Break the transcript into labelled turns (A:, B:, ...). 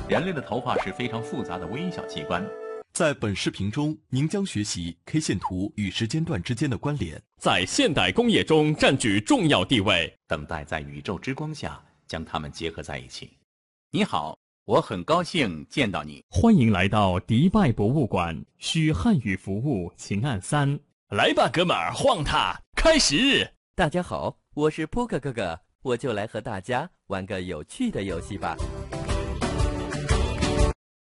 A: 人类的头发是非常复杂的微小器官。
B: 在本视频中，您将学习 K 线图与时间段之间的关联，
C: 在现代工业中占据重要地位，
A: 等待在宇宙之光下将它们结合在一起。你好，我很高兴见到你。
C: 欢迎来到迪拜博物馆，需汉语服务请按3。来吧，哥们儿，晃它，开始！
D: 大家好，我是扑克哥哥，我就来和大家玩个有趣的游戏吧。